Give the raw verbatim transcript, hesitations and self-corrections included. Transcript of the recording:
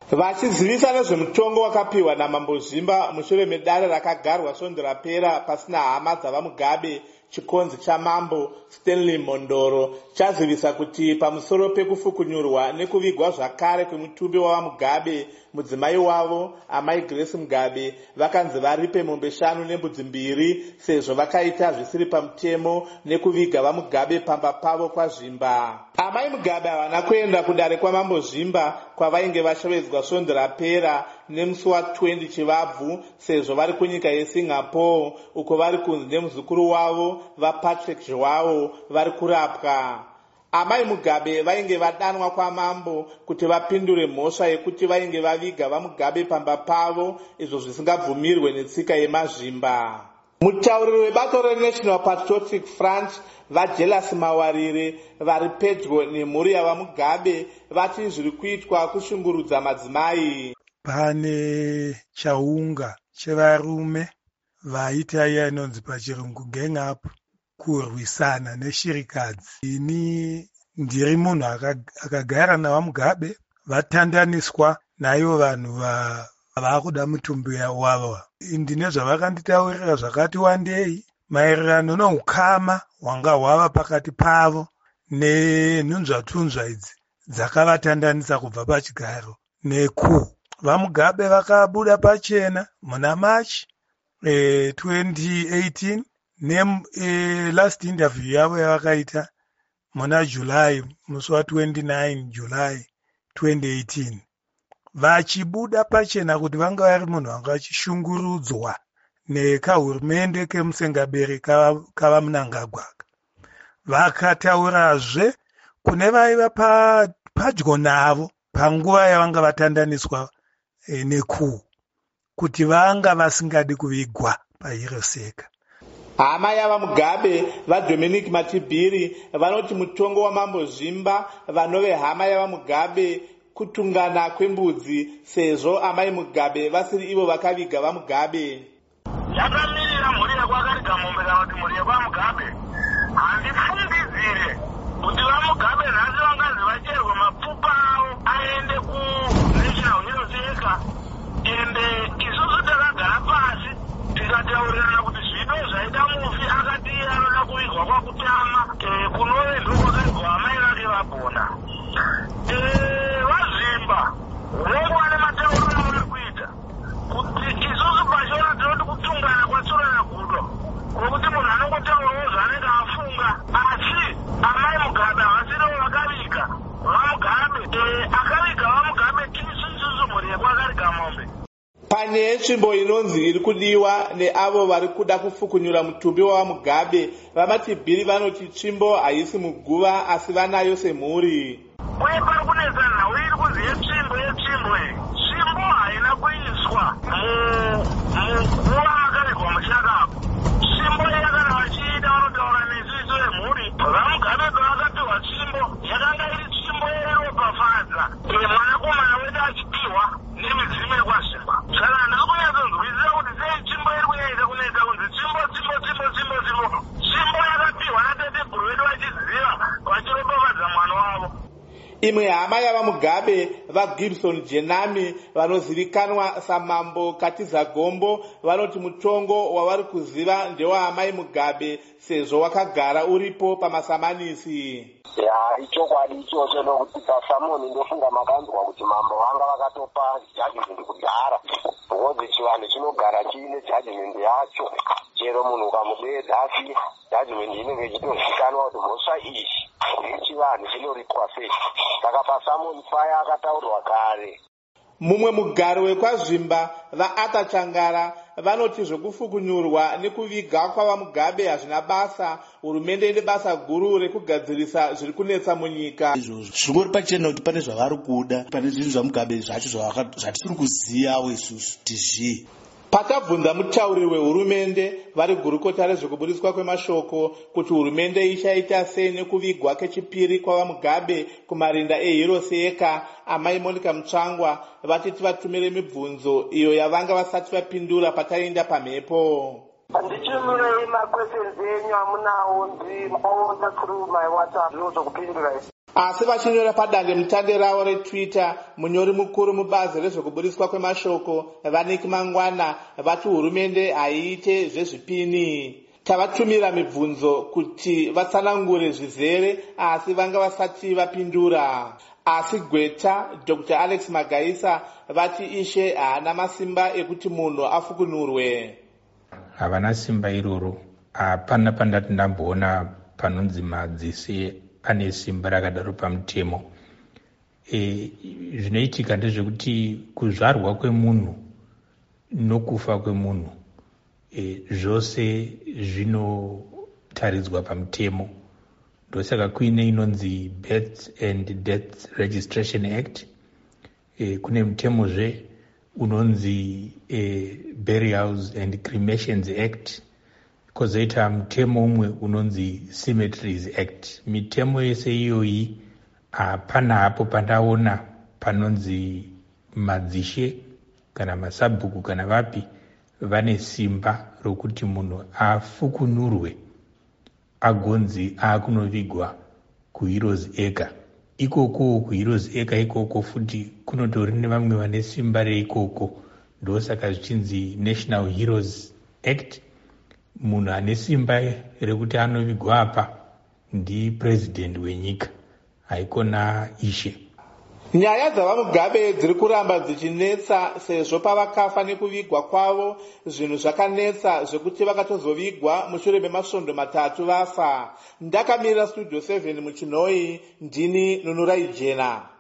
Vachizivisa nezvemutongo wakapiwa naMambo Zimba mushure medare rakagarwa svondo rapera pasina hama dzavaMugabe, chikonzi chamambo Stanley Mondoro chazivisa kuti pamusoro pekufukunyurwa nekuvigwa zvakare kwemutumbi wavaMugabe, mudzimai wavo amai Grace Mugabe vakanzi varipe mombe shanu nembudzi mbiri sezvo vakaita zvisiri pamutemo nekuviga vaMugabe pamba pavo kwaZvimba. Amai Mugabe havana kuenda kudare kwaMambo Zimba kwavainge vashovedzwa svondo rapera nemusi wa20 Chivabvu sezvo vari kunyika yeSingapore uko vari kunzi nemuzukuru wavo vaPatrick Joao vari kurapwa. Amai Mugabe vainge vadanwa kwamambo kuti vapindure mhosva yekuti vainge vaviga vaMugabe pamba pavo, izvo zvisingabvumirwe netsika yemaZvimba. Mutauriri webato reNational Patriotic Front vaJelas Mawarire vari pedyo nemhuri yavaMugabe vati zviri kuitwa kushungurudza madzimai. Pane chaunga chevarume vaita iya inonzi pachirungu gang up kurwisana neshirikadzi. Ini ndiri munhu akagara navaMugabe, vatandaniswa naivo vanhu vakuda mutumbi wavo. Ndine zvavakanditaurira zvakati wandei maererano noukama hwanga hwava pakati pavo nenhunzvatunzva idzi dzakavatandanisa kubva pachigaro neku. VaMugabe vakabuda pachena muna March eh, twenty eighteen ne eh, last interview yavo yavakaita muna July musi wa29 July twenty eighteen vachibuda pachena kuti vanga vari munhu vanga vachishungurudzwa nekahurumende kemusengaberi kava Mnangagwa. Vakataurazve kune vaiva padyo navo panguva yavanga vatandaniswa e, neku kuti vanga vasingadi kuvigwa paHiroseka. Hama yavaMugabe vaDominic Matibiri vanoti mutongo waMambo Zimba vanove hama yavaMugabe kutungana kwembudzi sezvo amai Mugabe vasiri ivo vakaviga vaMugabe. Yakamirira mhuri yakwakariga mombe kana kuti mhuri yakwaMugabe handifungidzire kuti vaMugabe nhasi vangazi vacherwa mapfupa avo aende kuNational Hiroseka, ende isusu takagara pasi tikataurirana kuti zvido zvaita mufi akati iye anoda kuvigwa kwakutama kunove ndo kwakarigwa amai vake vagona. VaZvimba vongo ane matauriro avari kuita kuti isusu pachona tinoti kutungana kwatsurana kudo kwokuti munhu anongotaurawo zvaanenge afunga, asi amai Mugabe havasirivo vakaviga vaMugabe. Akaviga vaMugabe tisu isusu mhuri yekwakariga mombe. Pane yetsvimbo inonzi iri kudiwa neavo vari kuda kufukunyura mutumbi wavaMugabe, vaMatibiri vanoti tsvimbo haisi muguva asi vanayo semhuri. Uye pari kunetsa nhau iri kunzi yetsvimbo yetsvimbo iyi. Tsvimbo haina kuiswa muguva makavigwa muchakapo. Tsvimbo iyi kana vachiita vanotaura nesu isu vemhuri vaMugabe pavakapiwa tsvimbo yakanga iri tsvimbo yeropafadza mwanakomana wedu achipiwa nemidzimu yekwaZvimba. Saka handisi kunyatsonzwisisa kuti sei tsvimbo iri kunyaita kunetsa kunzi tsvimbo tsvimbo tsvimbo tsvimbo tsvimbo. Tsvimbo yakapiwa natateguru vedu vachiziva vachiropafadza mwana wavo. Imwe hama yavaMugabe vaGibson Jenami vanozivikanwa saMambo Katiza Gombo vanoti mutongo wavari kuziva ndewaamai Mugabe sezvo wakagara uripo pamasamanisi. Ya ichokwadi ichocho nokuti pasamoni ndofunga makanzwa kuti mambo vanga vakatopa judgment kudhara because chivanhu chinogara chiine judgment yacho. Chero munhu ukamubedza asi judgment inenge ichitozivikanwa kuti mhosva iyi yechivanhu chinoripwa sei. Saka pasamoni faya akataurwa kare. Mumwe mugari wekwaZvimba vaAta Changara vanoti zvokufukunyurwa nekuviga kwavaMugabe hazvina basa, hurumende ine basa guru rekugadzirisa zviri kunetsa munyika. Zvingori pachena kuti pane zvavari kuda, pane zvinhu zvaMugabe zvacho zvatisiri kuzivawo isusu kuti zvii. Pakabvunza mutauriri wehurumende vari gurukota rezvekuburitswa kwemashoko kuti hurumende ichaita sei nekuvigwa kechipiri kwavaMugabe kumarinda eHiroseka, amai Monica Mutsvangwa vatiti vatumire mibvunzo iyo yavanga vasati vapindura pataenda pamhepo. Ndichimurei makweshenzi enyu amunawo ndimaona through my WhatsApp zvokupindura. asi vachinyora padande mutande ravo retwitter, munyori mukuru mubazi rezvekuburiswa kwemashoko vaniki mangwana vati hurumende haiite zvezvipini. Tavatumira mibvunzo kuti vatsanangure zvizere asi vanga vasati vapindura. Asi Gweta Doctor Alex Magaisa vati ishe haana masimba ekuti munhu afukunurwe. Havana simba iroro. Hapana pandati ndamboona panonzi madzisi ane simba rakadaro pamutemo. E, zvinoitika ndezvekuti kuzvarwa kwemunhu nokufa kwemunhu e, zvose zvinotaridzwa pamutemo. Ndosaka kuine inonzi Birth and Death Registration Act. E, kune mutemozve unonzi e, Burials and Cremations Act. Kozoita mutemo umwe unonzi Cemeteries Act. Mitemo yese iyoyi hapana hapo pandaona panonzi madzishe kana masabhuku kana vapi vane simba rokuti munhu afukunurwe agonzi akunovigwa kuHeroes Acre. Ikoko kuHeroes Acre ikoko futi kunotori nevamwe vane simba reikoko, ndosaka zvichinzi National Heroes Act. Munhu ane simba rekuti anovigwa apa ndi president wenyika, haikona ishe. Nyaya dzavamugabe dziri kuramba dzichinetsa sezvo pavakafa nekuvigwa kwavo zvinhu zvakanetsa zvekuti vakatozovigwa mushure memasvondo matatu vafa. Ndakamirira Studio seven muChinoi, ndini Nunurai Jena.